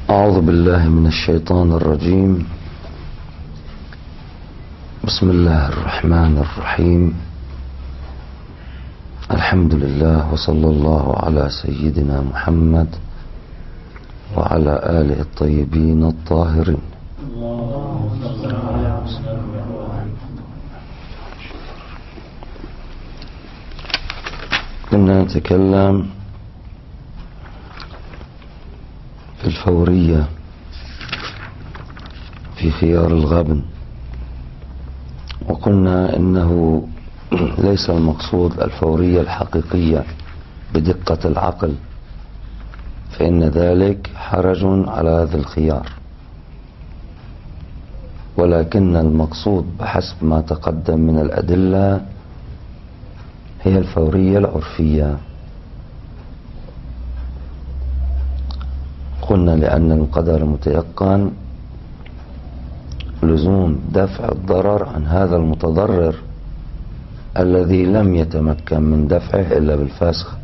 أعوذ بالله من الشيطان الرجيم. بسم الله الرحمن الرحيم. الحمد لله وصلى الله على سيدنا محمد وعلى آله الطيبين الطاهرين. كنا نتكلم في الفورية في خيار الغبن، وقلنا إنه ليس المقصود الفورية الحقيقية بدقة العقل، فإن ذلك حرج على هذا الخيار، ولكن المقصود بحسب ما تقدم من الأدلة هي الفورية العرفية. قلنا لأن القدر المتيقن لزوم دفع الضرر عن هذا المتضرر الذي لم يتمكن من دفعه إلا بالفسخ،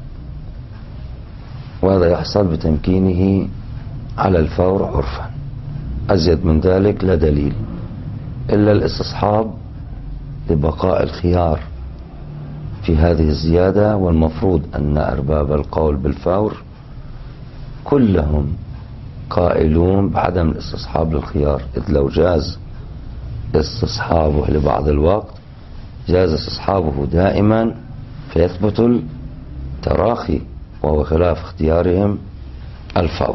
وهذا يحصل بتمكينه على الفور عرفا. أزيد من ذلك لا دليل إلا الاستصحاب لبقاء الخيار في هذه الزيادة، والمفروض أن أرباب القول بالفور كلهم قائلون بعدم الاستصحاب للخيار، إذ لو جاز استصحابه لبعض الوقت جاز استصحابه دائما فيثبت التراخي، وهو خلاف اختيارهم الفور.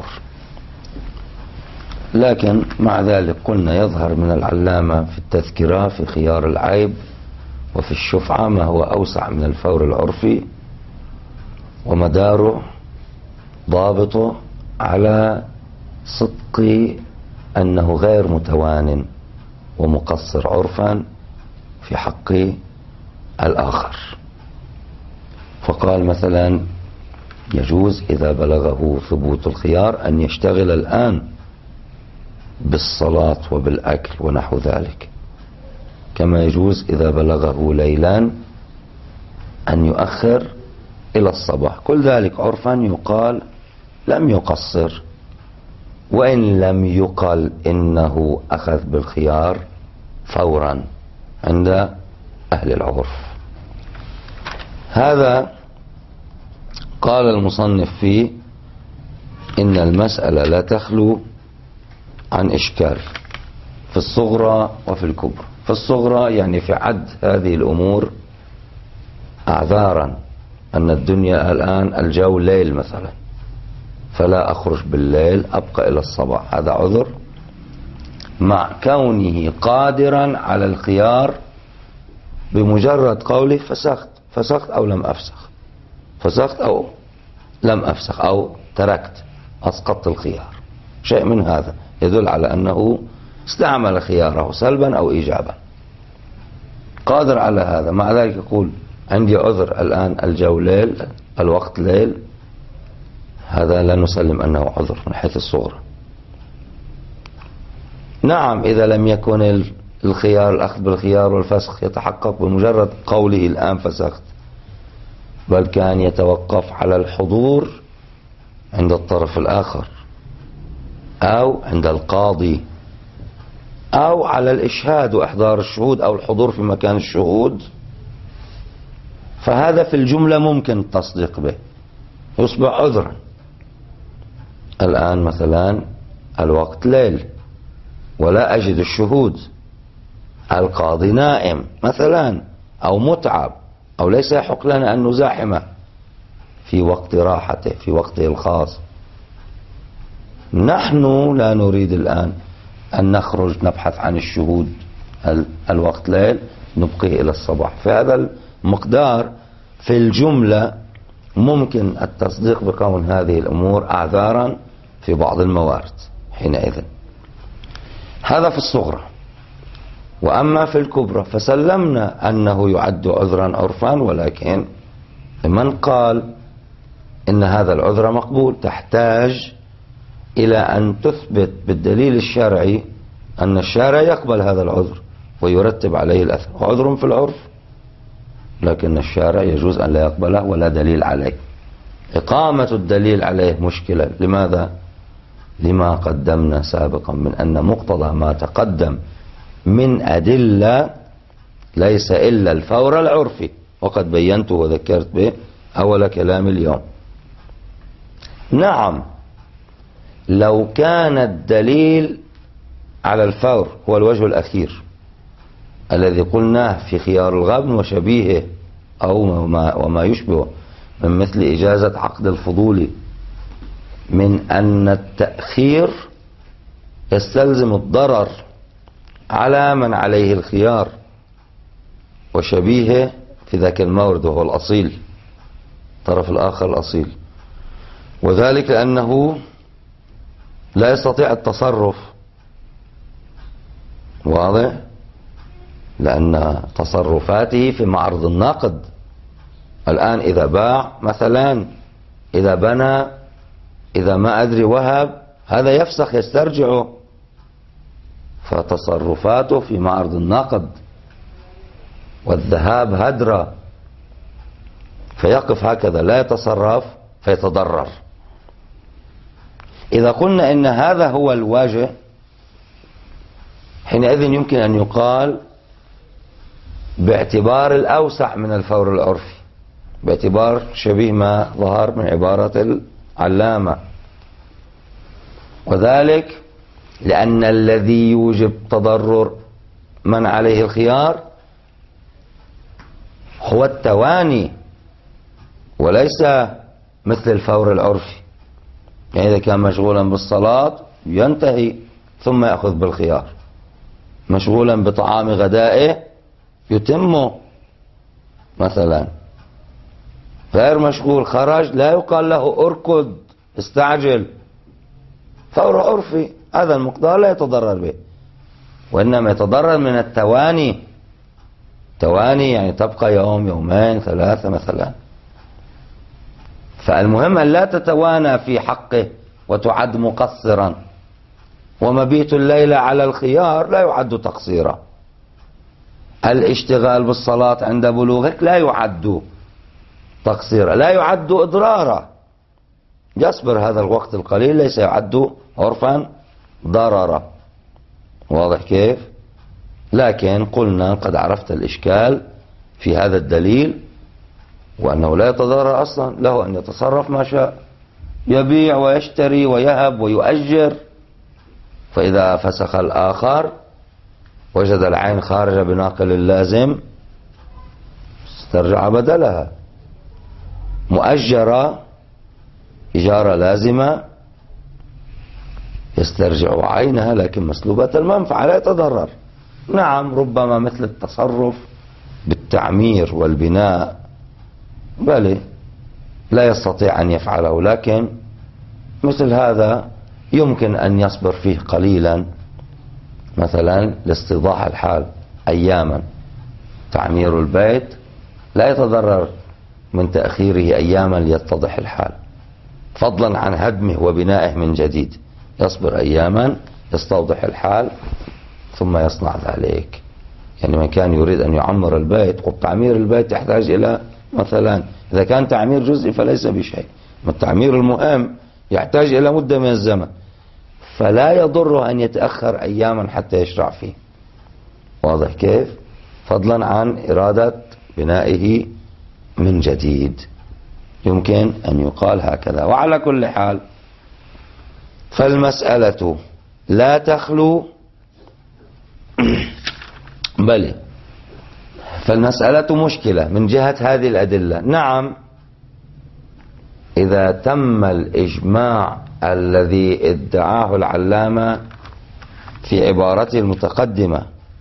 لكن مع ذلك قلنا يظهر من العلامة في التذكرة في خيار العيب وفي الشفعة ما هو أوسع من الفور العرفي، ومداره ضابطه على صدق أنه غير متوان ومقصر عرفا في حق الآخر. فقال مثلا يجوز إذا بلغه ثبوت الخيار أن يشتغل الآن بالصلاة وبالأكل ونحو ذلك، كما يجوز إذا بلغه ليلا أن يؤخر إلى الصباح. كل ذلك عرفا يقال لم يقصر، وإن لم يقل إنه أخذ بالخيار فورا عند أهل العرف. هذا قال المصنف فيه إن المسألة لا تخلو عن إشكال في الصغرى وفي الكبرى. في الصغرى يعني في عد هذه الأمور أعذارا، أن الدنيا الآن الجو ليل مثلا، فلا أخرج بالليل أبقى إلى الصباح، هذا عذر مع كونه قادرا على الخيار بمجرد قوله فسخت أو لم أفسخ، فسخت أو لم أفسخ، أو تركت أسقطت الخيار. شيء من هذا يدل على أنه استعمل خياره سلبا أو إيجابا، قادر على هذا. مع ذلك يقول عندي عذر الآن الجو ليل، الوقت ليل، هذا لا نسلم أنه عذر من حيث الصغرى. نعم إذا لم يكن الخيار الأخذ بالخيار والفسخ يتحقق بمجرد قوله الآن فسخت، بل كان يتوقف على الحضور عند الطرف الآخر أو عند القاضي أو على الإشهاد وإحضار الشهود أو الحضور في مكان الشهود، فهذا في الجملة ممكن التصديق به، يصبح عذرا. الآن مثلا الوقت ليل ولا أجد الشهود، القاضي نائم مثلا أو متعب أو ليس يحق لنا أن نزاحمه في وقت راحته في وقته الخاص. نحن لا نريد الآن أن نخرج نبحث عن الشهود، الوقت ليل نبقيه إلى الصباح. في هذا المقدار في الجملة ممكن التصديق بكون هذه الأمور أعذارا في بعض الموارد حينئذ. هذا في الصغرى. وأما في الكبرى فسلمنا أنه يعد عذرا عرفا، ولكن من قال إن هذا العذر مقبول تحتاج إلى أن تثبت بالدليل الشرعي أن الشارع يقبل هذا العذر ويرتب عليه الأثر. عذر في العرف لكن الشارع يجوز أن لا يقبله ولا دليل عليه. إقامة الدليل عليه مشكلة. لماذا؟ لما قدمنا سابقا من أن مقتضى ما تقدم من أدلة ليس إلا الفور العرفي، وقد بينته وذكرت به أول كلام اليوم. نعم، لو كان الدليل على الفور هو الوجه الأخير الذي قلناه في خيار الغبن وشبيهه أو وما يشبه من مثل إجازة عقد الفضول، من أن التأخير يستلزم الضرر على من عليه الخيار وشبيهه في ذاك المورد وهو الأصيل، الطرف الآخر الأصيل، وذلك لأنه لا يستطيع التصرف. واضح؟ لأن تصرفاته في معرض النقد. الآن إذا باع مثلا، إذا بنى، إذا ما أدري وهب، هذا يفسخ يسترجعه، فتصرفاته في معرض النقد، والذهاب هدرة، فيقف هكذا لا يتصرف فيتضرر. إذا قلنا إن هذا هو الوجه، حينئذ يمكن أن يقال باعتبار الأوسع من الفور العرفي، باعتبار شبيه ما ظهر من عبارة العلامة، وذلك لأن الذي يوجب تضرر من عليه الخيار هو التواني وليس مثل الفور العرفي. يعني إذا كان مشغولا بالصلاة ينتهي ثم يأخذ بالخيار، مشغولا بطعام غدائه يتمه مثلا، غير مشغول خرج لا يقال له اركض استعجل، فور عرفي، هذا المقدار لا يتضرر به، وإنما يتضرر من التواني. تواني يعني تبقى يوم يومين ثلاثة مثلا، فالمهم أن لا تتوانى في حقه وتعد مقصرا، ومبيت الليلة على الخيار لا يعد تقصيرا، الاشتغال بالصلاة عند بلوغك لا يعد تقصيرا، لا يعد إضرارا، يصبر هذا الوقت القليل ليس يعد عرفا ضررا. واضح كيف؟ لكن قلنا قد عرفت الإشكال في هذا الدليل، وأنه لا يتضرر أصلا، له أن يتصرف ما شاء، يبيع ويشتري ويهب ويؤجر، فإذا فسخ الآخر وجد العين خارجة بناقل اللازم استرجع بدلها، مؤجرة إجارة لازمة يسترجع عينها لكن مسلوبة المنفعة لا يتضرر. نعم، ربما مثل التصرف بالتعمير والبناء بل لا يستطيع أن يفعله، لكن مثل هذا يمكن أن يصبر فيه قليلا مثلا لاستيضاح الحال أياما. تعمير البيت لا يتضرر من تأخيره أياما ليتضح الحال، فضلا عن هدمه وبنائه من جديد، يصبر أياما يستوضح الحال ثم يصنع ذلك. يعني من كان يريد أن يعمر البيت، قد تعمير البيت يحتاج إلى مثلا، إذا كان تعمير جزئي فليس بشيء، التعمير المهم يحتاج إلى مدة من الزمن، فلا يضر أن يتأخر أياما حتى يشرع فيه. واضح كيف؟ فضلا عن إرادة بنائه من جديد، يمكن أن يقال هكذا. وعلى كل حال فالمسألة لا تخلو بل فالمسألة مشكلة من جهة هذه الأدلة. نعم، إذا تم الإجماع الذي ادعاه العلامة في عبارته المتقدمة،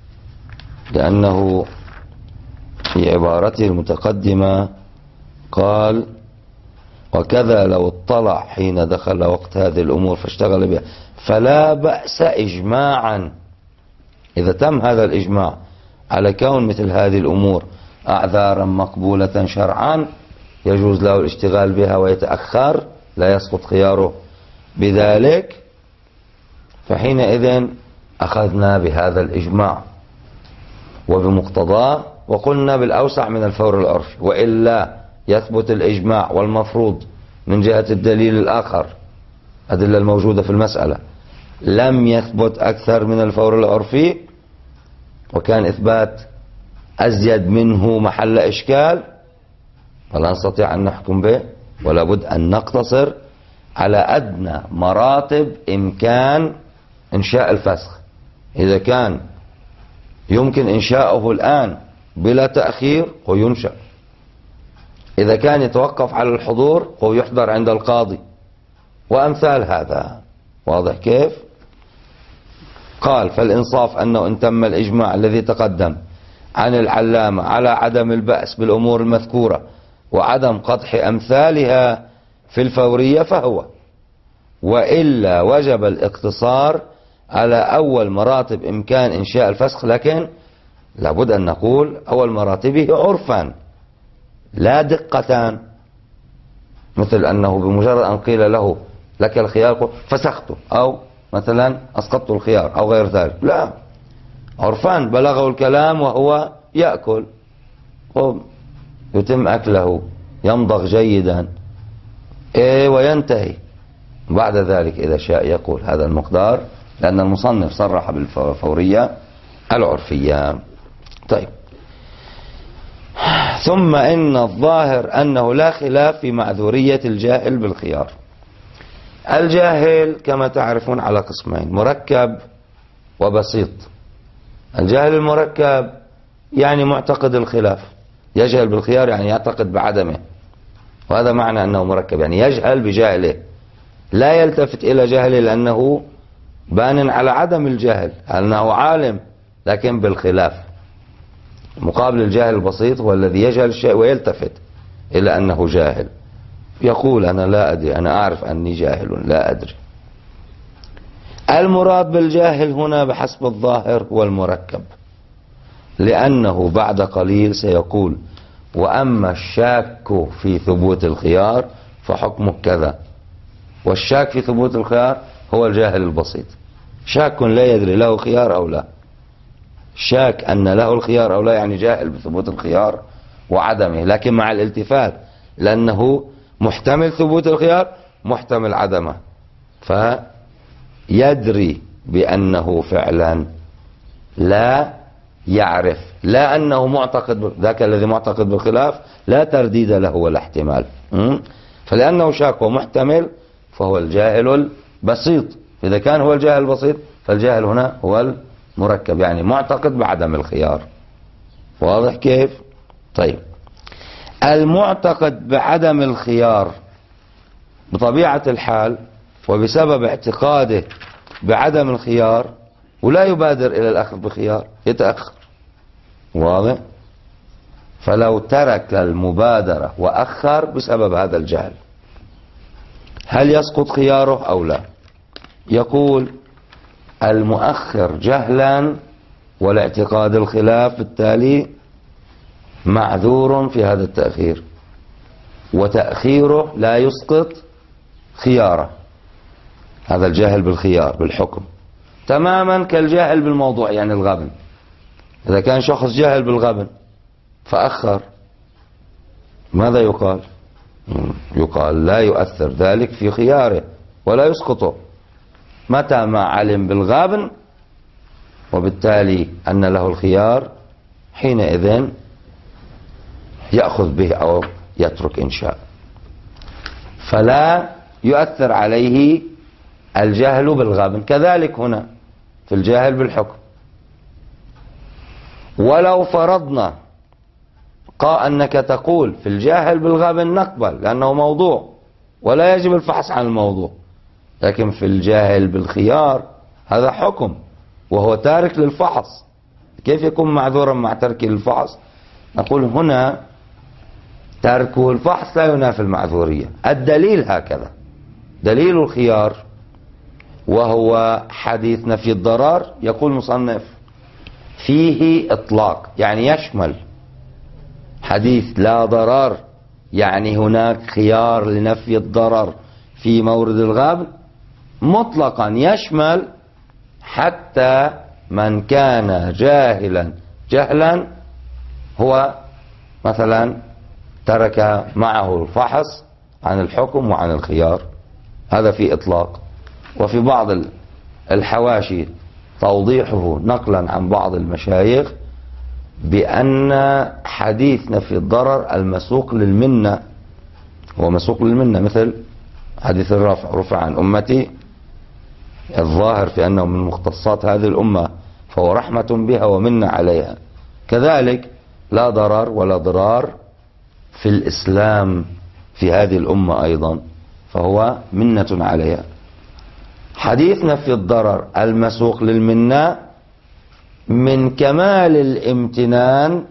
لأنه في عبارته المتقدمة قال: وكذا لو اطلع حين دخل وقت هذه الأمور فاشتغل بها فلا بأس إجماعا. إذا تم هذا الإجماع على كون مثل هذه الأمور أعذارا مقبولة شرعا يجوز له الاشتغال بها ويتأخر لا يسقط خياره بذلك، فحينئذ أخذنا بهذا الإجماع وبمقتضاه، وقلنا بالأوسع من الفور العرفي، وإلا يثبت الإجماع والمفروض من جهة الدليل الآخر الأدلة الموجودة في المسألة لم يثبت أكثر من الفور العرفي، وكان إثبات أزيد منه محل إشكال، فلا نستطيع أن نحكم به، ولا بد أن نقتصر على أدنى مراتب إمكان إنشاء الفسخ. إذا كان يمكن إنشاؤه الآن بلا تأخير هو ينشأ، إذا كان يتوقف على الحضور هو يحضر عند القاضي، وأمثال هذا. واضح كيف؟ قال فالإنصاف أنه إن تم الإجماع الذي تقدم عن العلامة على عدم البأس بالأمور المذكورة وعدم قدح أمثالها في الفورية فهو، وإلا وجب الاقتصار على أول مراتب إمكان إنشاء الفسخ، لكن لابد أن نقول أول مراتبه عرفا لا دقة، مثل أنه بمجرد أن قيل له لك الخيار فسخته، أو مثلا أسقطت الخيار أو غير ذلك، لا، عرفا بلغه الكلام وهو يأكل، يتم أكله يمضغ جيدا وينتهي، بعد ذلك إذا شاء يقول هذا المقدار، لأن المصنف صرح بالفورية العرفية. طيب، ثم إن الظاهر أنه لا خلاف في معذورية الجاهل بالخيار. الجاهل كما تعرفون على قسمين: مركب وبسيط. الجاهل المركب يعني معتقد الخلاف، يجهل بالخيار يعني يعتقد بعدمه، وهذا معنى أنه مركب، يعني يجهل بجاهله، لا يلتفت إلى جهله لأنه بان على عدم الجهل، أنه عالم لكن بالخلاف. مقابل الجاهل البسيط هو الذي يجهل الشيء ويلتفت إلى أنه جاهل، يقول أنا لا أدري، أنا أعرف أني جاهل لا أدري. المراد بالجاهل هنا بحسب الظاهر هو المركب، لأنه بعد قليل سيقول وأما الشاك في ثبوت الخيار فحكمه كذا. والشاك في ثبوت الخيار هو الجاهل البسيط، شاك لا يدري له خيار أو لا، شاك أن له الخيار أو لا، يعني جاهل بثبوت الخيار وعدمه، لكن مع الالتفات لأنه محتمل ثبوت الخيار محتمل عدمه، فيدري بأنه فعلا لا يعرف، لا أنه معتقد، ذاك الذي معتقد بالخلاف لا ترديد له ولا احتمال، فلأنه شاك ومحتمل فهو الجاهل البسيط. إذا كان هو الجاهل البسيط فالجاهل هنا هو المركب، يعني معتقد بعدم الخيار. واضح كيف؟ طيب، المعتقد بعدم الخيار بطبيعة الحال وبسبب اعتقاده بعدم الخيار ولا يبادر إلى الأخذ بخيار، يتأخر. واضح؟ فلو ترك المبادرة وأخر بسبب هذا الجهل هل يسقط خياره أو لا؟ يقول المؤخر جهلا والاعتقاد الخلاف بالتالي معذور في هذا التأخير، وتأخيره لا يسقط خياره. هذا الجاهل بالخيار بالحكم تماما كالجاهل بالموضوع، يعني الغبن. إذا كان شخص جاهل بالغبن فأخر ماذا يقال؟ يقال لا يؤثر ذلك في خياره ولا يسقطه متى ما علم بالغبن، وبالتالي أن له الخيار حينئذ يأخذ به أو يترك إن شاء، فلا يؤثر عليه الجهل بالغبن. كذلك هنا في الجاهل بالحكم، ولو فرضنا أنك تقول في الجاهل بالغبن نقبل لأنه موضوع ولا يجب الفحص عن الموضوع، لكن في الجاهل بالخيار هذا حكم وهو تارك للفحص، كيف يكون معذورا مع تركه للفحص؟ نقول هنا تركه الفحص لا ينافي المعذورية. الدليل هكذا، دليل الخيار وهو حديث نفي الضرر، يقول مصنف فيه إطلاق يعني يشمل حديث لا ضرر، يعني هناك خيار لنفي الضرر في مورد الغبن مطلقا يشمل حتى من كان جهلا هو مثلا ترك معه الفحص عن الحكم وعن الخيار، هذا في إطلاق. وفي بعض الحواشي توضيحه نقلا عن بعض المشايخ بأن حديث نفي الضرر المسوق للمنة، هو مسوق للمنة، مثل حديث الرفع، رفع عن أمتي، الظاهر في أنه من مختصات هذه الأمة، فهو رحمة بها ومنة عليها. كذلك لا ضرر ولا ضرار في الإسلام في هذه الأمة أيضا، فهو منة عليها. حديث نفي الضرر المسوق للمنة من كمال الامتنان،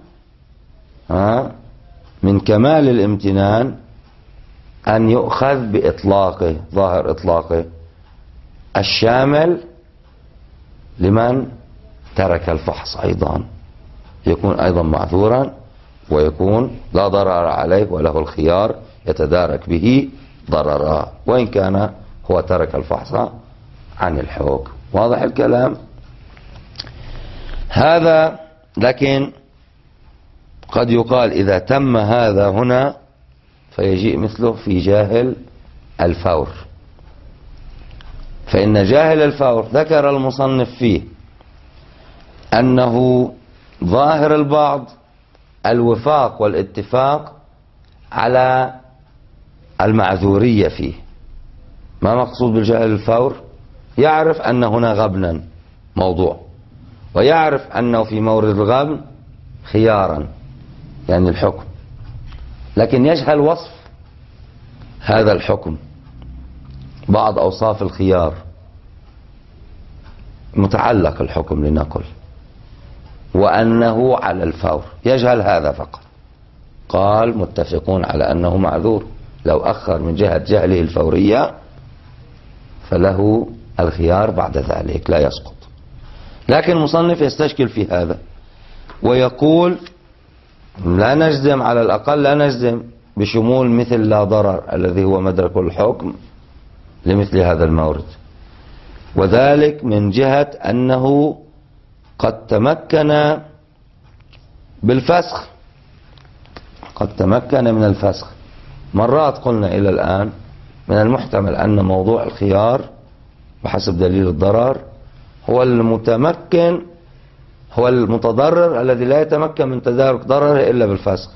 من كمال الامتنان أن يؤخذ بإطلاقه، ظاهر إطلاقه الشامل لمن ترك الفحص، أيضا يكون أيضا معذورا ويكون لا ضرر عليه وله الخيار يتدارك به ضررا وإن كان هو ترك الفحص عن الحكم. واضح الكلام هذا؟ لكن قد يقال إذا تم هذا هنا فيجيء مثله في جاهل الفور، فإن جاهل الفور ذكر المصنف فيه أنه ظاهر البعض الوفاق والاتفاق على المعذورية فيه. ما مقصود بالجاهل الفور؟ يعرف أن هنا غبنا موضوع، ويعرف أنه في مورد الغبن خيارا يعني الحكم، لكن يجهل وصف هذا الحكم، بعض أوصاف الخيار، متعلق الحكم لنقل، وأنه على الفور، يجهل هذا فقط. قال متفقون على أنه معذور، لو أخر من جهة جهله الفورية فله الخيار بعد ذلك لا يسقط. لكن المصنف يستشكل في هذا ويقول لا نجزم، على الأقل لا نجزم بشمول مثل لا ضرر الذي هو مدرك الحكم لمثل هذا المورد، وذلك من جهة أنه قد تمكن بالفسخ، قد تمكن من الفسخ. مرات قلنا إلى الآن من المحتمل أن موضوع الخيار بحسب دليل الضرر هو المتمكن، هو المتضرر الذي لا يتمكن من تدارك ضرره إلا بالفسخ.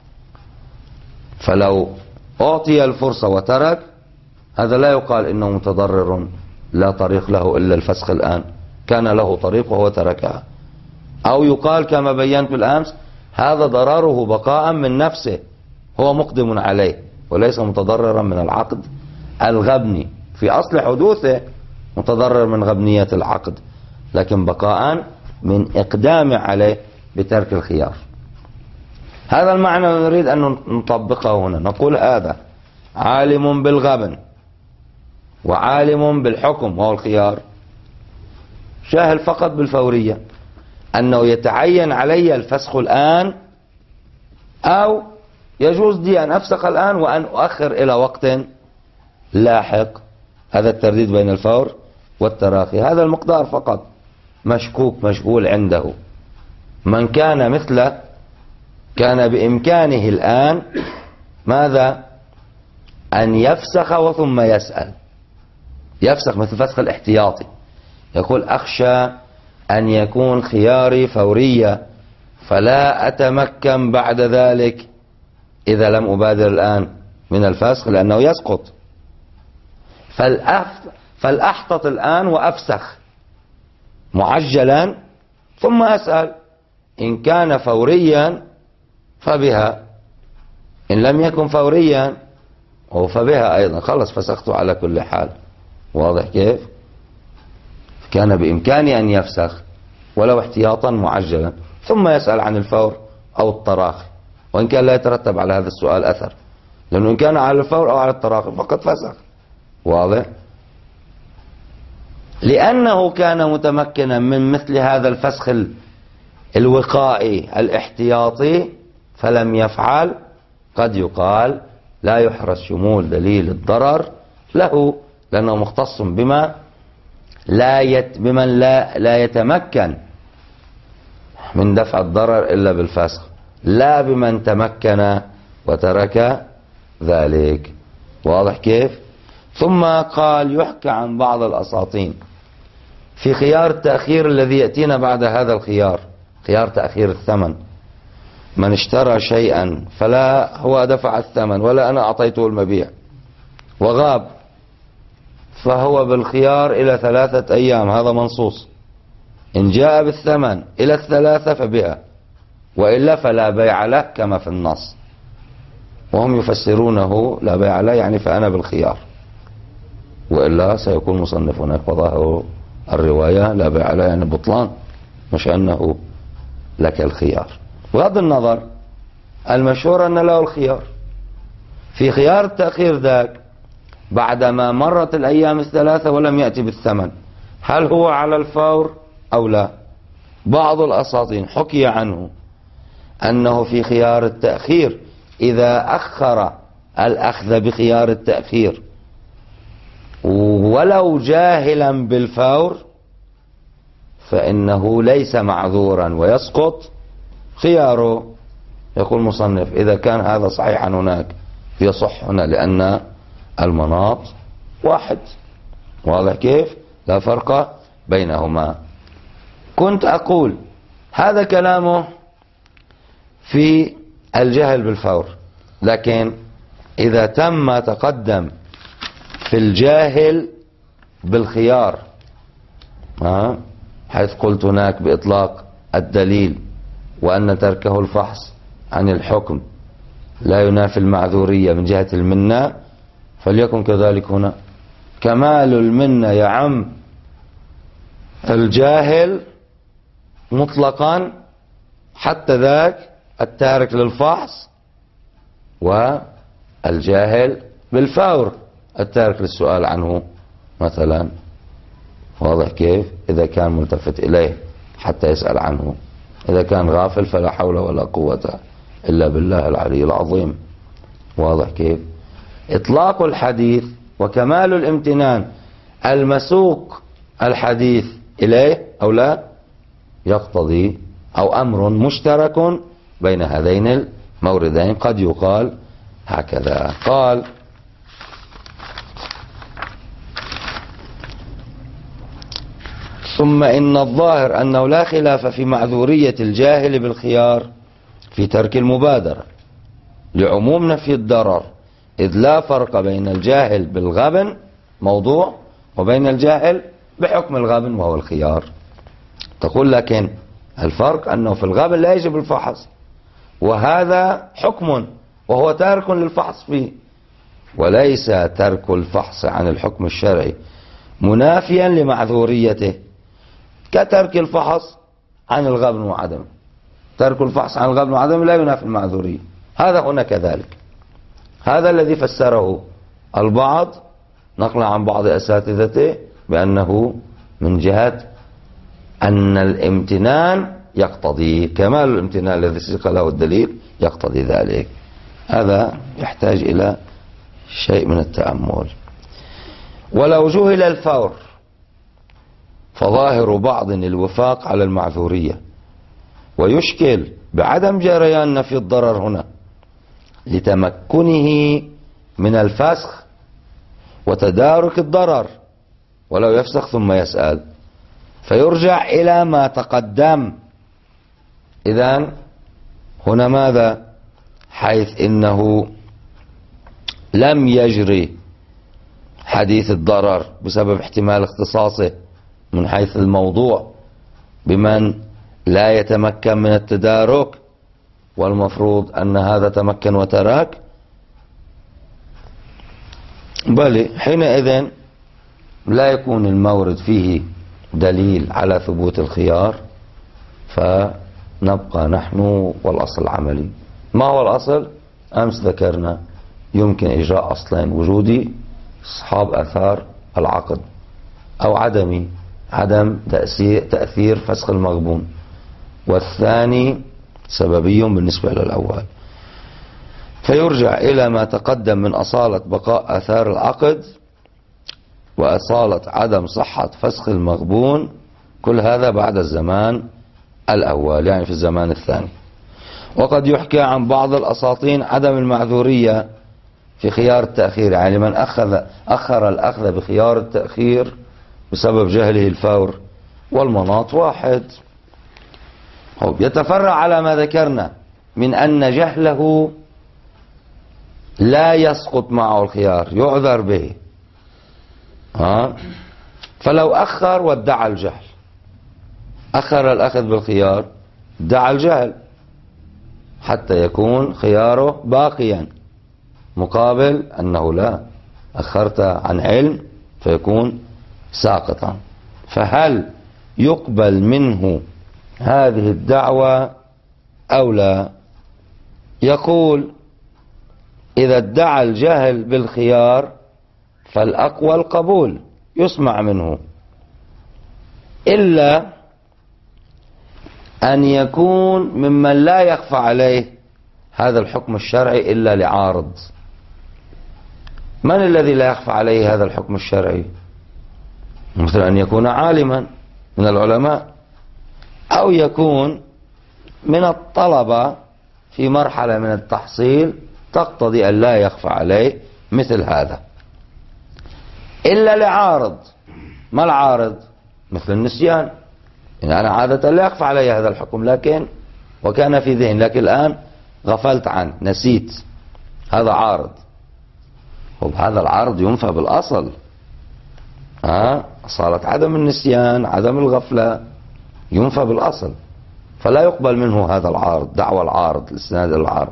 فلو أعطي الفرصة وترك، هذا لا يقال إنه متضرر لا طريق له إلا الفسخ الآن، كان له طريق وهو تركها. أو يقال كما بينت بالأمس هذا ضرره بقاء من نفسه، هو مقدم عليه وليس متضررا من العقد الغبني، في أصل حدوثه متضرر من غبنية العقد، لكن بقاء من إقدام عليه بترك الخيار. هذا المعنى نريد أن نطبقه هنا، نقول هذا عالم بالغبن وعالم بالحكم وهو الخيار، جاهل فقط بالفورية، أنه يتعين علي الفسخ الآن أو يجوز لي أن أفسخ الآن وأن أؤخر إلى وقت لاحق. هذا الترديد بين الفور والتراخي، هذا المقدار فقط مشكوك مجهول عنده. من كان مثله كان بإمكانه الآن ماذا؟ أن يفسخ وثم يسأل، يفسخ مثل فسخ الاحتياطي، يقول أخشى أن يكون خياري فورية فلا أتمكن بعد ذلك إذا لم أبادر الآن من الفسخ لأنه يسقط، فالأحتط الآن وأفسخ معجلا ثم أسأل، إن كان فوريا فبها، إن لم يكن فوريا فبها أيضا، خلص فسخته على كل حال. واضح كيف؟ كان بإمكانه أن يفسخ ولو احتياطا معجلا ثم يسأل عن الفور أو التراخي، وإن كان لا يترتب على هذا السؤال أثر، لأنه إن كان على الفور أو على التراخي فقد فسخ. واضح؟ لأنه كان متمكنا من مثل هذا الفسخ الوقائي الاحتياطي فلم يفعل، قد يقال لا يحرز شمول دليل الضرر له، لأنه مختص بما بمن لا يتمكن من دفع الضرر إلا بالفسخ، لا بمن تمكن وترك ذلك. واضح كيف؟ ثم قال يحكى عن بعض الأساطين في خيار التأخير الذي يأتينا بعد هذا الخيار، خيار تأخير الثمن. من اشترى شيئا فلا هو دفع الثمن ولا أنا أعطيته المبيع وغاب، فهو بالخيار إلى 3 أيام، هذا منصوص. إن جاء بالثمن إلى 3 فبها، وإلا فلا بيع له كما في النص. وهم يفسرونه لا بيع له يعني فأنا بالخيار، وإلا سيكون مصنف هناك وظاهر الرواية لا بيع له يعني بطلان، مش أنه لك الخيار. بغض النظر المشهور أن له الخيار. في خيار التأخير ذاك بعدما مرت الأيام 3 ولم يأتي بالثمن، هل هو على الفور أو لا؟ بعض الأساطين حكي عنه أنه في خيار التأخير إذا أخر الأخذ بخيار التأخير ولو جاهلا بالفور فإنه ليس معذورا ويسقط خياره. يقول المصنف إذا كان هذا صحيحا هناك يصح هنا، لأن المناط واحد، واضح كيف؟ لا فرق بينهما. كنت أقول هذا كلامه في الجهل بالفور، لكن إذا تم ما تقدم في الجاهل بالخيار، حيث قلت هناك بإطلاق الدليل وأن تركه الفحص عن الحكم لا ينافي المعذورية من جهة المنة، فليكن كذلك هنا. كمال المنة يعم الجاهل مطلقا حتى ذاك التارك للفحص، والجاهل بالفور التارك للسؤال عنه مثلا، واضح كيف؟ إذا كان ملتفت إليه حتى يسأل عنه، إذا كان غافل فلا حول ولا قوة إلا بالله العلي العظيم، واضح كيف؟ إطلاق الحديث وكمال الامتنان المسوق الحديث إليه أو لا يقتضي أو أمر مشترك بين هذين الموردين. قد يقال هكذا. قال ثم إن الظاهر أنه لا خلاف في معذورية الجاهل بالخيار في ترك المبادرة لعموم نفي الضرر، إذ لا فرق بين الجاهل بالغبن موضوع وبين الجاهل بحكم الغبن وهو الخيار. تقول لكن الفرق أنه في الغبن لا يجب الفحص، وهذا حكم وهو تارك للفحص فيه، وليس ترك الفحص عن الحكم الشرعي منافيا لمعذوريته كترك الفحص عن الغبن وعدمه. ترك الفحص عن الغبن وعدمه لا ينافي المعذورية، هذا هنا كذلك. هذا الذي فسره البعض نقلا عن بعض أساتذته بأنه من جهة أن الامتنان يقتضي، كمال الامتنان الذي سيق له الدليل يقتضي ذلك. هذا يحتاج إلى شيء من التأمل. ولو جهل الفور فظاهر بعض الوفاق على المعذورية، ويشكل بعدم جريان نفي الضرر هنا لتمكنه من الفسخ وتدارك الضرر، ولو يفسخ ثم يسأل فيرجع إلى ما تقدم. إذن هنا ماذا؟ حيث إنه لم يجري حديث الضرر بسبب احتمال اختصاصه من حيث الموضوع بمن لا يتمكن من التدارك، والمفروض أن هذا تمكن وتراك، بل حينئذ لا يكون المورد فيه دليل على ثبوت الخيار، فنبقى نحن والأصل العملي. ما هو الأصل؟ أمس ذكرنا يمكن إجراء أصلين: وجودي أصحاب أثار العقد، أو عدم تأثير فسخ المغبون، والثاني سببي بالنسبة للأول. فيرجع إلى ما تقدم من أصالة بقاء أثار العقد وأصالة عدم صحة فسخ المغبون، كل هذا بعد الزمان الأول، يعني في الزمان الثاني. وقد يحكى عن بعض الأساطين عدم المعذورية في خيار التأخير، يعني من أخر الأخذ بخيار التأخير بسبب جهله الفور، والمناط واحد. يتفرع على ما ذكرنا من أن جهله لا يسقط معه الخيار، يعذر به. فلو أخر وادعى الجهل، أخر الأخذ بالخيار ادعى الجهل حتى يكون خياره باقيا، مقابل أنه لا، أخرت عن علم فيكون ساقطا. فهل يقبل منه هذه الدعوة أو لا؟ يقول إذا ادعى الجهل بالخيار فالأقوى القبول، يسمع منه، إلا أن يكون ممن لا يخفى عليه هذا الحكم الشرعي إلا لعارض. من الذي لا يخفى عليه هذا الحكم الشرعي؟ مثل أن يكون عالما من العلماء، أو يكون من الطلبة في مرحلة من التحصيل تقتضي أن لا يخفى عليه مثل هذا، إلا لعارض. ما العارض؟ مثل النسيان، يعني أنا عادة لا يخفى علي هذا الحكم، لكن وكان في ذهن، لكن الآن غفلت عنه، نسيت، هذا عارض. وبهذا العارض ينفى بالأصل. صارت عدم النسيان، عدم الغفلة، ينفى بالأصل، فلا يقبل منه هذا العارض، دعوى العارض، الاستناد العارض.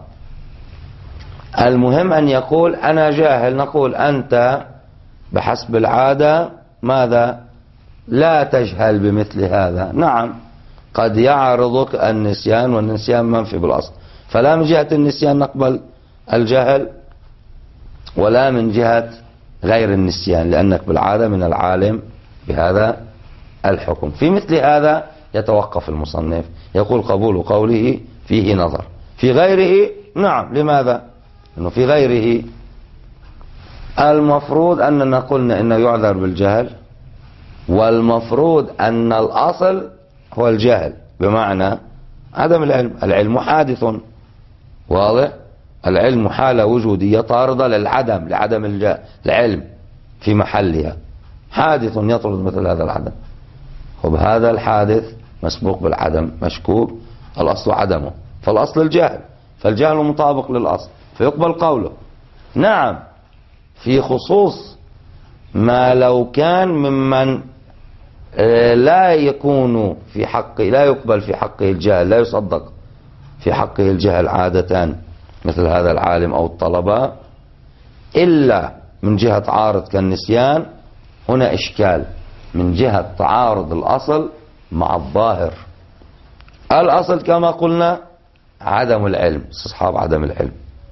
المهم أن يقول أنا جاهل، نقول أنت بحسب العادة ماذا؟ لا تجهل بمثل هذا. نعم، قد يعرضك النسيان، والنسيان منفي بالأصل، فلا من جهة النسيان نقبل الجهل، ولا من جهة غير النسيان، لأنك بالعادة من العالم بهذا الحكم. في مثل هذا يتوقف المصنف، يقول قبول قوله فيه نظر. في غيره نعم، لماذا؟ لأنه في غيره المفروض أننا قلنا إنه يعذر بالجهل، والمفروض أن الأصل هو الجهل، بمعنى عدم العلم. العلم حادث، واضح؟ العلم حالة وجودية طاردة للعدم، لعدم العلم في محلها، حادث يطرد مثل هذا العدم. وبهذا الحادث مسبوق بالعدم، مشكوك، الأصل عدمه، فالأصل الجهل، فالجهل مطابق للأصل فيقبل قوله. نعم، في خصوص ما لو كان ممن لا يكون في حقه، لا يقبل في حقه الجهل، لا يصدق في حقه الجهل عادة، مثل هذا العالم أو الطلبة، إلا من جهة عارض كالنسيان. هنا إشكال من جهة تعارض الأصل مع الظاهر. الأصل كما قلنا عدم العلم، استصحاب عدم العلم،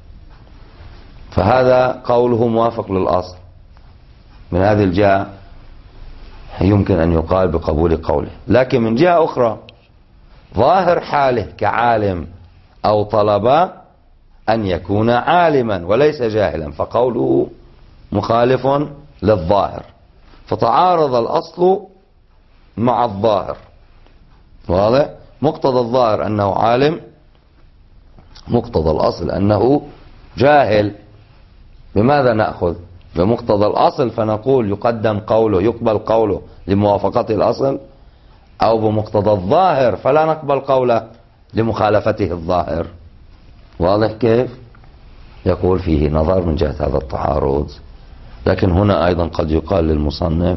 فهذا قوله موافق للأصل. من هذه الجهة يمكن أن يقال بقبول قوله. لكن من جهة أخرى ظاهر حاله كعالم أو طلبة أن يكون عالما وليس جاهلا، فقوله مخالف للظاهر، فتعارض الأصل مع الظاهر. واضح؟ مقتضى الظاهر أنه عالم، مقتضى الأصل أنه جاهل. بماذا نأخذ؟ بمقتضى الأصل فنقول يقدم قوله، يقبل قوله لموافقته الأصل، أو بمقتضى الظاهر فلا نقبل قوله لمخالفته الظاهر. واضح كيف؟ يقول فيه نظر من جهة هذا التعارض. لكن هنا أيضا قد يقال للمصنف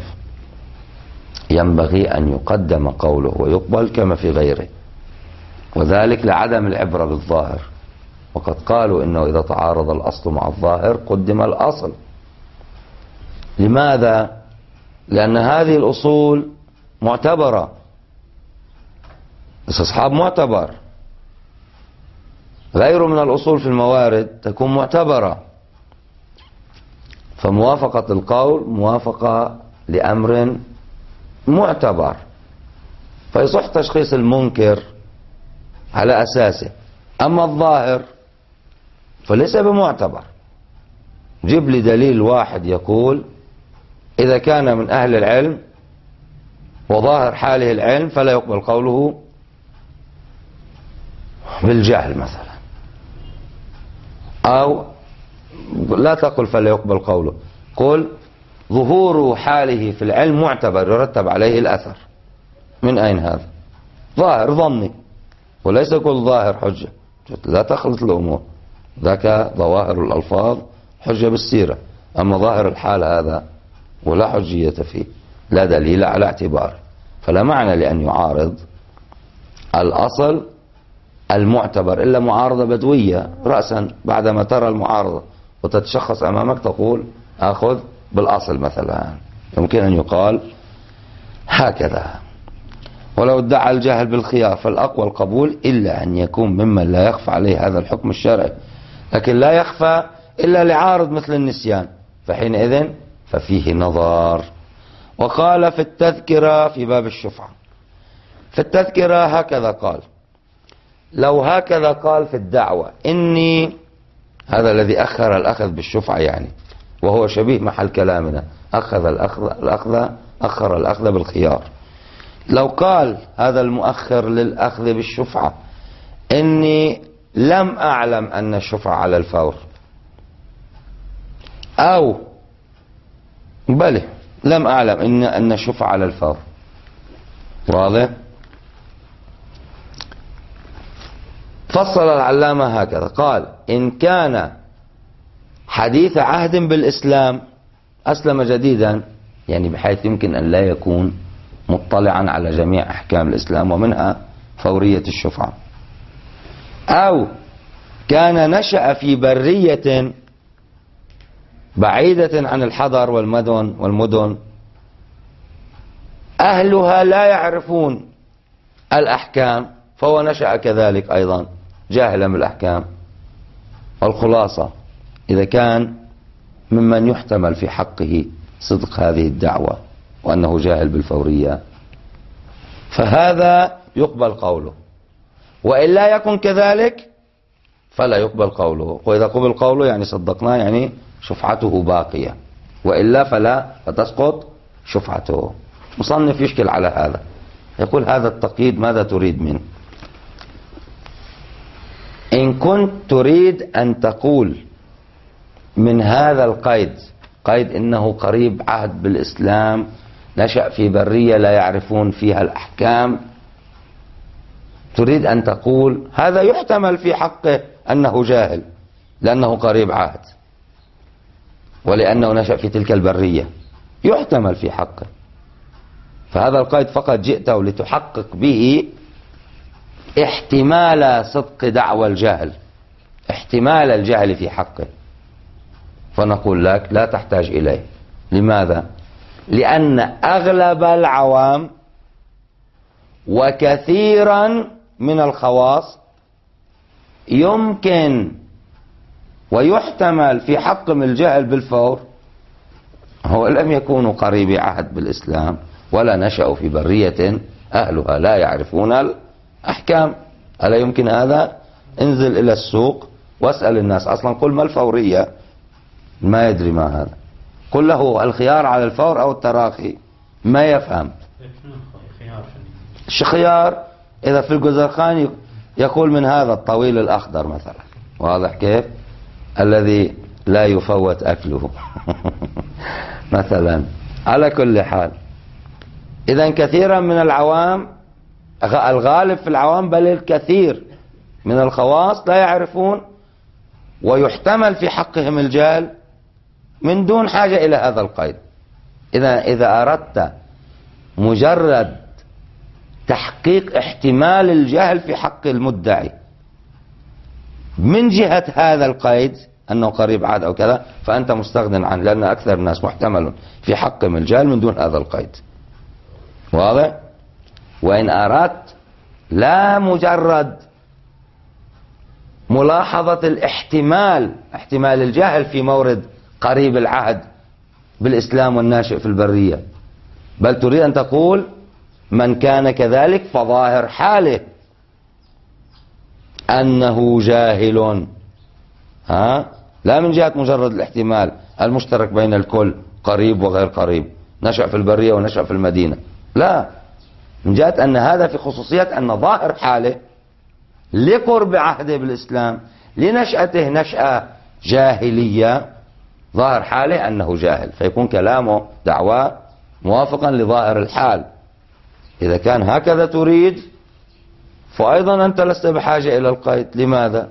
ينبغي أن يقدم قوله ويقبل كما في غيره، وذلك لعدم العبرة بالظاهر. وقد قالوا إنه إذا تعارض الأصل مع الظاهر قدم الأصل. لماذا؟ لأن هذه الأصول معتبرة، استصحاب معتبر، غير من الأصول في الموارد تكون معتبرة، فموافقة القول موافقة لأمر معتبر، فيصح تشخيص المنكر على أساسه. أما الظاهر فليس بمعتبر. جيب لي دليل واحد يقول إذا كان من أهل العلم وظاهر حاله العلم فلا يقبل قوله بالجهل مثلا، أو لا تقل فلا يقبل قوله، قل ظهور حاله في العلم معتبر يرتب عليه الأثر. من أين هذا؟ ظاهر ظني، وليس كل ظاهر حجة. لا تخلط الأمور، ذاك ظواهر الألفاظ حجة بالسيرة، أما ظاهر الحال هذا ولا حجية فيه، لا دليل على اعتباره، فلا معنى لأن يعارض الأصل المعتبر إلا معارضة بدوية رأسا. بعدما ترى المعارضة وتتشخص أمامك تقول أخذ بالأصل مثلا، يمكن أن يقال هكذا. ولو ادعى الجاهل بالخيار فالأقوى القبول، إلا أن يكون ممن لا يخفى عليه هذا الحكم الشرعي، لكن لا يخفى إلا لعارض مثل النسيان، فحينئذ ففيه نظر. وقال في التذكرة في باب الشفعة، في التذكرة هكذا قال: لو هكذا قال في الدعوة إني، هذا الذي أخر الأخذ بالشفعة يعني، وهو شبيه محل كلامنا، أخر الأخذ بالخيار. لو قال هذا المؤخر للأخذ بالشفعة إني لم أعلم أن الشفعة على الفور، أو بله لم أعلم أن الشفعة على الفور، واضح؟ فصل العلامة هكذا قال: إن كان حديث عهد بالإسلام، أسلم جديدا، يعني بحيث يمكن أن لا يكون مطلعا على جميع أحكام الإسلام ومنها فورية الشفعة، أو كان نشأ في برية بعيدة عن الحضر والمدن أهلها لا يعرفون الأحكام، فهو نشأ كذلك أيضا جاهلا بالأحكام. الخلاصة إذا كان ممن يحتمل في حقه صدق هذه الدعوة وأنه جاهل بالفورية فهذا يقبل قوله، وإن لا يكن كذلك فلا يقبل قوله. وإذا قبل قوله يعني صدقناه، يعني شفعته باقية، وإلا فلا، فتسقط شفعته. مصنف يشكل على هذا، يقول: هذا التقييد ماذا تريد منه؟ إن كنت تريد أن تقول من هذا القيد، قيد إنه قريب عهد بالإسلام، نشأ في برية لا يعرفون فيها الأحكام، تريد أن تقول هذا يحتمل في حقه أنه جاهل لأنه قريب عهد ولأنه نشأ في تلك البرية، يحتمل في حقه. فهذا القيد فقط جئته لتحقق به احتمال صدق دعوى الجهل، احتمال الجهل في حقه، فنقول لك لا تحتاج إليه. لماذا؟ لأن أغلب العوام وكثيرا من الخواص يمكن ويحتمل في حقهم الجهل بالفور، هو لم يكونوا قريبي عهد بالإسلام ولا نشأوا في برية أهلها لا يعرفون الأحكام. ألا يمكن هذا؟ انزل إلى السوق واسأل الناس، أصلا قل ما الفورية، ما يدري ما هذا، قل له الخيار على الفور أو التراخي، ما يفهم. الخيار إذا في الجزرخان يقول من هذا الطويل الأخضر مثلا، واضح كيف؟ الذي لا يفوت أكله مثلا. على كل حال، إذا كثيرا من العوام، الغالب في العوام بل الكثير من الخواص لا يعرفون، ويحتمل في حقهم الجهل من دون حاجة إلى هذا القيد. إذا أردت مجرد تحقيق احتمال الجهل في حق المدعي من جهة هذا القيد أنه قريب عهد أو كذا، فأنت مستغن عنه، لأن أكثر الناس محتمل في حقهم الجهل من دون هذا القيد، واضح؟ وإن أردت لا مجرد ملاحظة الاحتمال، احتمال الجهل في مورد قريب العهد بالإسلام والناشئ في البرية، بل تريد أن تقول من كان كذلك فظاهر حاله أنه جاهل، لا من جهة مجرد الاحتمال المشترك بين الكل، قريب وغير قريب، نشأ في البرية ونشأ في المدينة، لا، من جهة أن هذا في خصوصية أن ظاهر حاله لقرب عهده بالإسلام، لنشأته نشأة جاهلية، ظاهر حاله أنه جاهل، فيكون كلامه دعواه موافقا لظاهر الحال. إذا كان هكذا تريد فأيضا أنت لست بحاجة إلى القيد. لماذا؟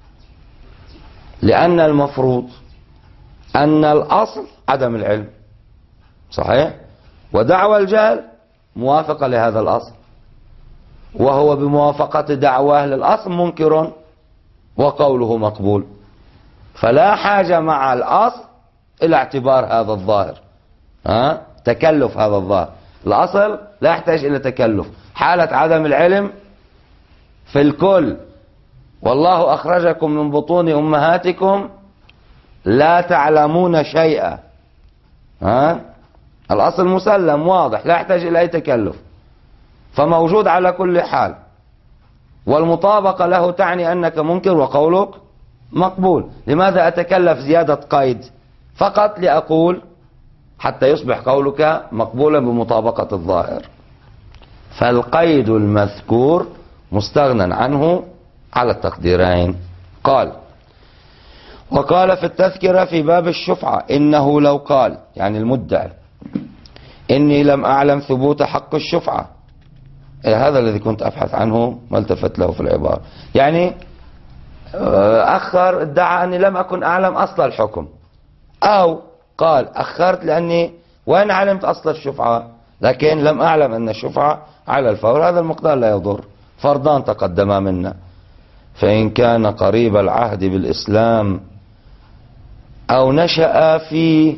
لأن المفروض أن الأصل عدم العلم، صحيح؟ ودعوى الجهل موافقة لهذا الأصل، وهو بموافقة دعواه للأصل منكر وقوله مقبول، فلا حاجة مع الأصل إلى اعتبار هذا الظاهر، تكلف هذا الظاهر. الأصل لا يحتاج إلى تكلف. حالة عدم العلم في الكل، والله أخرجكم من بطون أمهاتكم لا تعلمون شيئا، الأصل مسلم واضح لا يحتاج إلى أي تكلف، فموجود على كل حال، والمطابقة له تعني أنك منكر وقولك مقبول. لماذا أتكلف زيادة قيد؟ فقط لأقول حتى يصبح قولك مقبولا بمطابقة الظاهر. فالقيد المذكور مستغنى عنه على التقديرين. قال: وقال في التذكرة في باب الشفعة: إنه لو قال، يعني المدعي، إني لم أعلم ثبوت حق الشفعة، هذا الذي كنت أبحث عنه ما التفت له في العبارة، يعني أخر ادعى أني لم أكن أعلم أصل الحكم، أو قال أخرت لأني وين علمت أصل الشفعة لكن لم أعلم أن الشفعة على الفور، هذا المقدار لا يضر. فرضان تقدما منا. فإن كان قريب العهد بالإسلام أو نشأ في،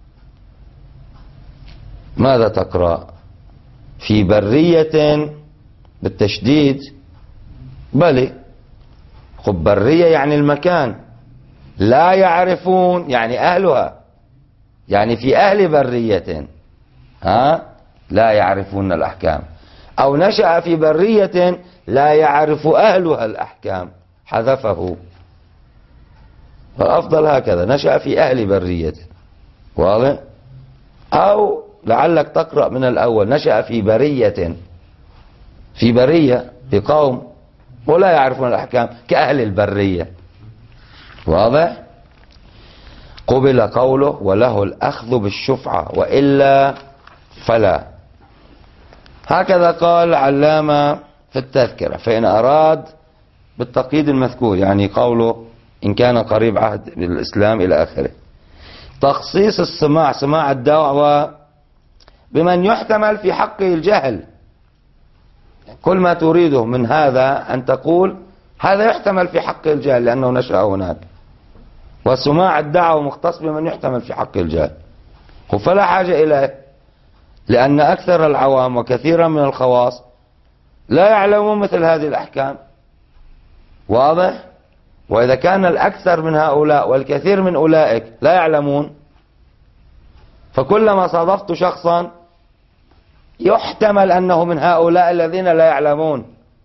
ماذا تقرأ؟ في برية بالتشديد، بل خب برية يعني المكان، لا يعرفون يعني أهلها، يعني في أهل برية لا يعرفون الأحكام، أو نشأ في برية لا يعرف أهلها الأحكام، حذفه. فالأفضل هكذا، نشأ في أهل برية، واضح؟ أو لعلك تقرأ من الأول: نشأ في برية، في برية بقوم ولا يعرفون الأحكام كأهل البرية، واضح؟ قبل قوله: وله الأخذ بالشفعة وإلا فلا. هكذا قال العلامة في التذكرة. فإن أراد بالتقييد المذكور، يعني قوله إن كان قريب عهد بالإسلام إلى آخره، تخصيص السماع، سماع الدعوة، بمن يحتمل في حقه الجهل. كل ما تريده من هذا أن تقول هذا يحتمل في حقه الجهل لأنه نشأ هناك، وسماع الدعوة مختص بمن يحتمل في حقه الجهل، فلا حاجة إليه، لأن أكثر العوام وكثيرا من الخواص لا يعلمون مثل هذه الأحكام، واضح؟ وإذا كان الأكثر من هؤلاء والكثير من أولئك لا يعلمون، فكلما صادفت شخصا يحتمل أنه من هؤلاء الذين لا يعلمون،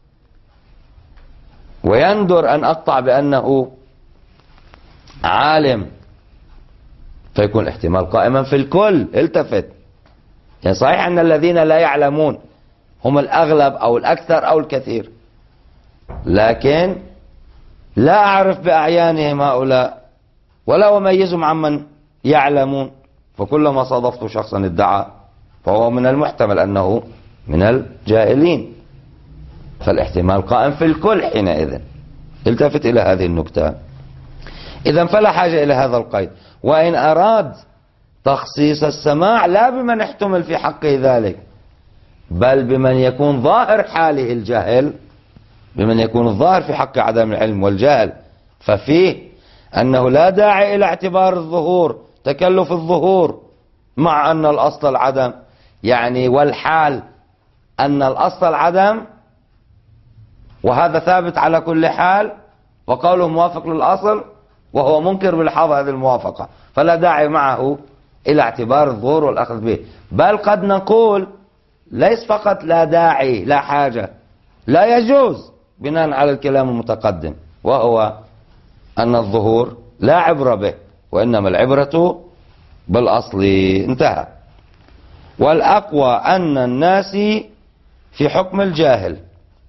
ويندر أن أقطع بأنه عالم، فيكون الاحتمال قائما في الكل. التفت، يعني صحيح أن الذين لا يعلمون هم الأغلب أو الأكثر أو الكثير، لكن لا أعرف بأعيانهم هؤلاء ولا أميزهم عمن يعلمون، فكلما صادفت شخصا ادعى فهو من المحتمل أنه من الجاهلين، فالاحتمال قائم في الكل حينئذ. التفت إلى هذه النكتة. إذن فلا حاجة إلى هذا القيد. وإن أراد تخصيص السماع لا بمن احتمل في حقه ذلك، بل بمن يكون ظاهر حاله الجهل، بمن يكون الظاهر في حق عدم العلم والجهل، ففيه أنه لا داعي إلى اعتبار الظهور، تكلف الظهور، مع أن الأصل العدم، يعني والحال أن الأصل العدم، وهذا ثابت على كل حال، وقوله موافق للأصل وهو منكر بلحاظ هذه الموافقة، فلا داعي معه إلى اعتبار الظهور والأخذ به. بل قد نقول ليس فقط لا داعي، لا حاجة، لا يجوز بناء على الكلام المتقدم، وهو أن الظهور لا عبرة به، وإنما العبرة بالأصل. انتهى. والأقوى أن الناس في حكم الجاهل،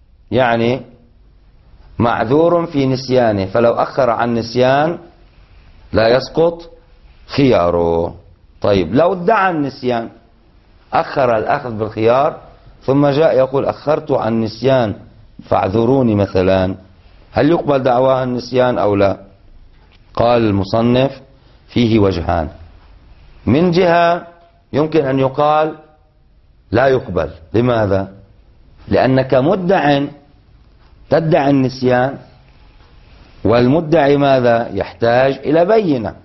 يعني معذور في نسيانه، فلو أخر عن نسيان لا يسقط خياره. طيب لو ادعى النسيان، أخر الأخذ بالخيار ثم جاء يقول أخرت عن النسيان فاعذروني مثلا، هل يقبل دعواه النسيان أو لا؟ قال المصنف فيه وجهان. من جهة يمكن أن يقال لا يقبل. لماذا؟ لأنك مدع تدعي النسيان، والمدعي ماذا؟ يحتاج إلى بينة.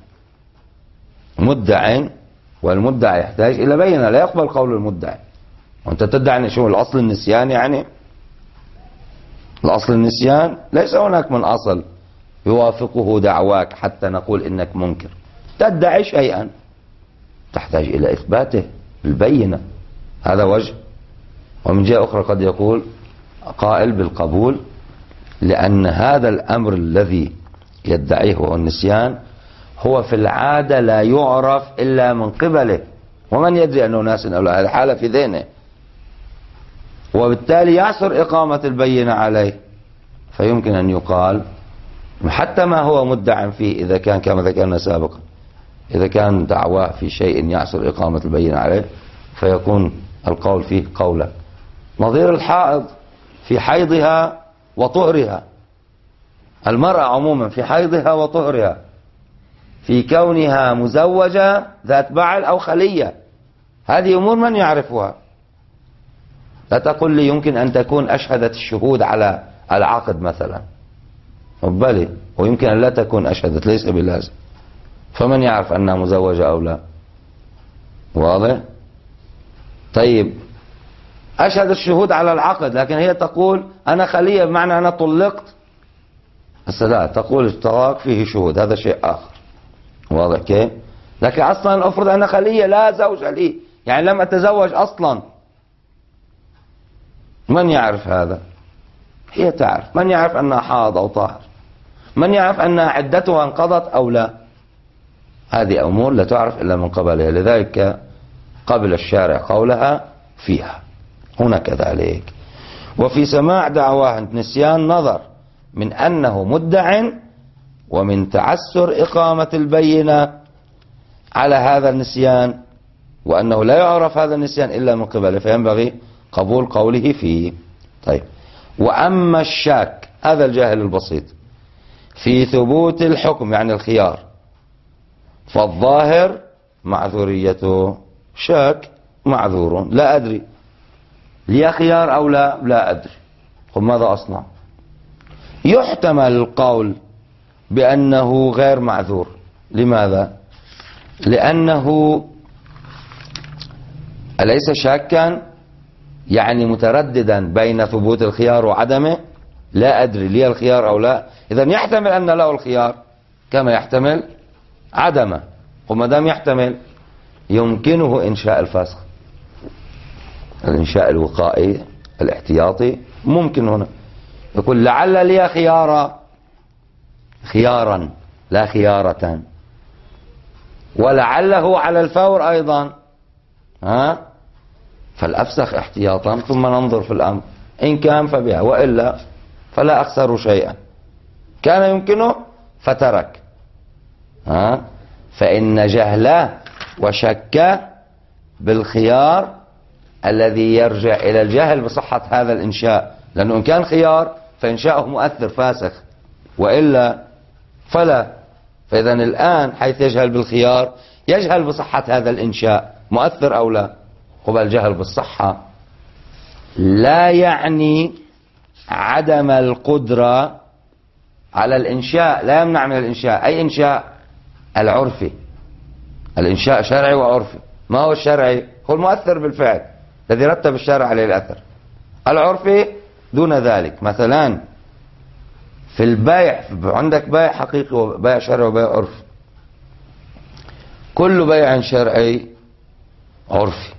مدع والمدعي يحتاج إلى بينة، لا يقبل قول المدعي. وأنت تدعي شو الأصل النسيان؟ يعني الأصل النسيان ليس هناك من أصل يوافقه دعواك حتى نقول إنك منكر. تدعي شيئا تحتاج إلى إثباته بالبينة، هذا وجه. ومن جهة أخرى قد يقول قائل بالقبول، لأن هذا الأمر الذي يدعيه هو النسيان هو في العادة لا يعرف إلا من قبله، ومن يدري أنه ناس أو لا، هذه حالة في ذهنه، وبالتالي يعسر إقامة البينة عليه. فيمكن أن يقال حتى ما هو مدعى فيه إذا كان كما ذكرنا سابقا، إذا كان دعواه في شيء يعسر إقامة البينة عليه فيكون القول فيه قولا. نظير الحائض في حيضها وطهرها، المرأة عموما في حيضها وطهرها، في كونها مزوجة ذات بعل أو خلية، هذه أمور من يعرفها. لا تقل لي يمكن أن تكون أشهدت الشهود على العقد مثلا، بل ويمكن أن لا تكون أشهدت، ليس بلازم. فمن يعرف أنها مزوجة أو لا؟ واضح؟ طيب أشهد الشهود على العقد لكن هي تقول أنا خلية بمعنى أنا طلقت، لا، تقول الطلاق فيه شهود، هذا شيء آخر. واضح كيف؟ لكن أصلا أفرض أنا خلية لا زوج لي، يعني لم أتزوج أصلا، من يعرف هذا؟ هي تعرف. من يعرف أنها حاض أو طاهر؟ من يعرف أن عدتها انقضت أو لا؟ هذه أمور لا تعرف إلا من قبلها، لذلك قبل الشارع قولها فيها. هنا كذلك. وفي سماع دعواه نسيان نظر من أنه مدع، ومن تعسر إقامة البينة على هذا النسيان، وأنه لا يعرف هذا النسيان إلا من قبله، فينبغي قبول قوله فيه. طيب، وأما الشاك، هذا الجاهل البسيط، في ثبوت الحكم يعني الخيار، فالظاهر معذوريته. شاك معذور، لا أدري لي خيار أو لا، لا أدري، قل ماذا أصنع؟ يحتمل القول بأنه غير معذور. لماذا؟ لأنه أليس شاكا يعني مترددا بين ثبوت الخيار وعدمه؟ لا أدري لي الخيار أو لا، إذن يحتمل أن له الخيار كما يحتمل عدمه. وما دام يحتمل يمكنه إنشاء الفسخ، الإنشاء الوقائي الاحتياطي ممكن. هنا يقول لعل لي خيارا لا خيارة، ولعله على الفور أيضا، فالأفسخ احتياطا ثم ننظر في الأمر، إن كان فبها وإلا فلا أخسر شيئا. كان يمكنه فترك، فإن جهله وشك بالخيار الذي يرجع إلى الجهل بصحة هذا الإنشاء، لأنه إن كان خيار فإنشاؤه مؤثر فاسخ، وإلا فلا. فإذا الآن حيث يجهل بالخيار يجهل بصحة هذا الإنشاء مؤثر أو لا. قبل الجهل بالصحة لا يعني عدم القدرة على الإنشاء، لا يمنع من الإنشاء. أي إنشاء؟ العرفي. الإنشاء شرعي وعرفي. ما هو الشرعي؟ هو المؤثر بالفعل الذي رتب الشرع عليه الأثر. العرفي دون ذلك. مثلا في البيع، عندك بيع حقيقي وبيع شرعي وبيع عرفي. كل بيع شرعي عرفي،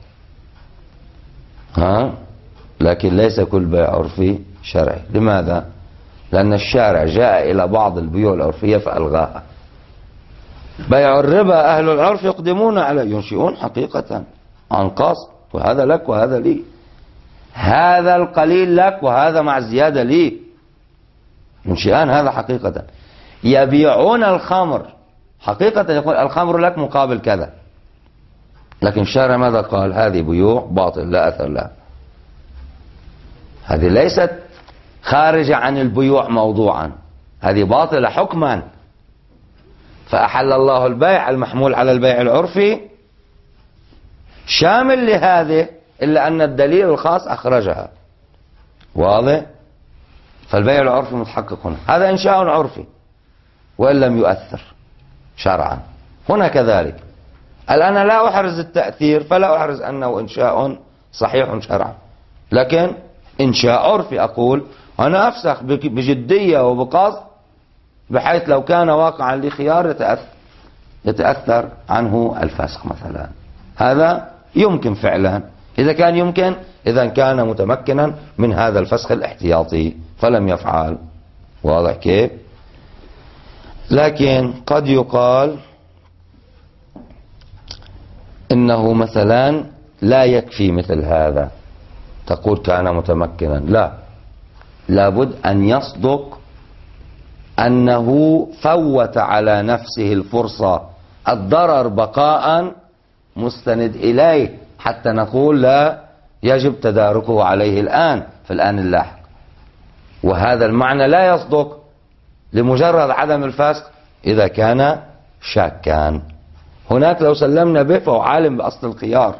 لكن ليس كل بيع عرفي شرعي. لماذا؟ لأن الشارع جاء إلى بعض البيوع العرفية فألغاها. بيع الربا أهل العرف يقدمون على ينشئون حقيقة عن قصد، وهذا لك وهذا لي، هذا القليل لك وهذا مع الزيادة لي، ينشئان هذا حقيقة. يبيعون الخمر حقيقة يقول الخمر لك مقابل كذا، لكن الشارع ماذا قال؟ هذه بيوع باطل لا أثر لها. هذه ليست خارجة عن البيوع موضوعا، هذه باطلة حكما. فأحل الله البيع المحمول على البيع العرفي شامل لهذه، إلا أن الدليل الخاص أخرجها. واضح؟ فالبيع العرفي متحقق هنا، هذا إنشاء عرفي وإن لم يؤثر شرعا. هنا كذلك الآن لا أحرز التأثير، فلا أحرز أنه إنشاء صحيح شرعا، لكن إنشاء عرفي. أقول أنا أفسخ بجدية وبقصد، بحيث لو كان واقعا لي خيار يتأثر عنه الفسخ مثلا. هذا يمكن فعلا، إذا كان يمكن، إذا كان متمكنا من هذا الفسخ الاحتياطي فلم يفعل. واضح كيف؟ لكن قد يقال إنه مثلا لا يكفي مثل هذا، تقول كان متمكنا، لا، لابد أن يصدق أنه فوت على نفسه الفرصة، الضرر بقاء مستند إليه، حتى نقول لا يجب تداركه عليه الآن في الآن اللاحق. وهذا المعنى لا يصدق لمجرد عدم الفسخ إذا كان شاكا. هناك لو سلمنا به فهو عالم بأصل الخيار،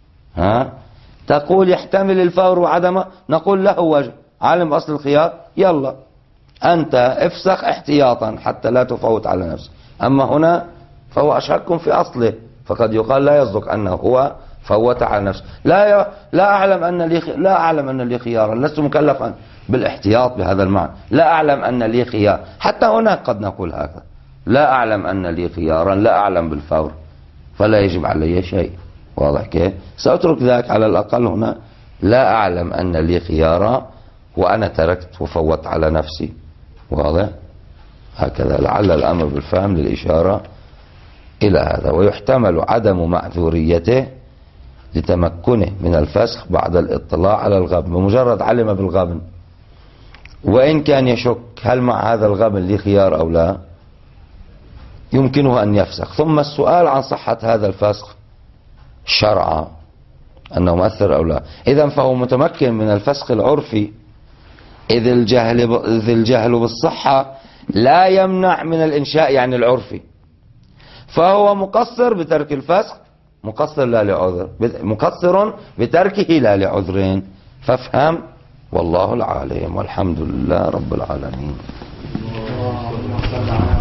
تقول يحتمل الفور وعدمه، نقول له وجه عالم بأصل الخيار، يلا أنت افسخ احتياطا حتى لا تفوت على نفسك. أما هنا فهو أشك في أصله، فقد يقال لا يصدق أنه هو فوت على نفسه. لا أعلم أن لي خيارا، لست مكلفا بالاحتياط بهذا المعنى، لا أعلم أن لي خيار. حتى هناك قد نقول هذا، لا أعلم أن لي خيارا، لا أعلم بالفور، فلا يجب علي شيء. واضح كيف؟ سأترك ذاك على الأقل هنا، لا أعلم أن لي خيارا وأنا تركت وفوت على نفسي. واضح؟ هكذا لعل الأمر بالفهم للإشارة إلى هذا. ويحتمل عدم معذوريته لتمكنه من الفسخ بعد الاطلاع على الغبن، بمجرد علم بالغبن وإن كان يشك هل مع هذا الغبن لي خيار أو لا، يمكنه أن يفسخ. ثم السؤال عن صحة هذا الفسخ شرعا، أنه مؤثر أو لا. إذن فهو متمكن من الفسخ العرفي، إذ الجهل بالصحة لا يمنع من الإنشاء يعني العرفي، فهو مقصر بترك الفسخ، مقصر لا لعذر، مقصر بتركه لا لعذرين. فافهم، والله العالم، والحمد لله رب العالمين.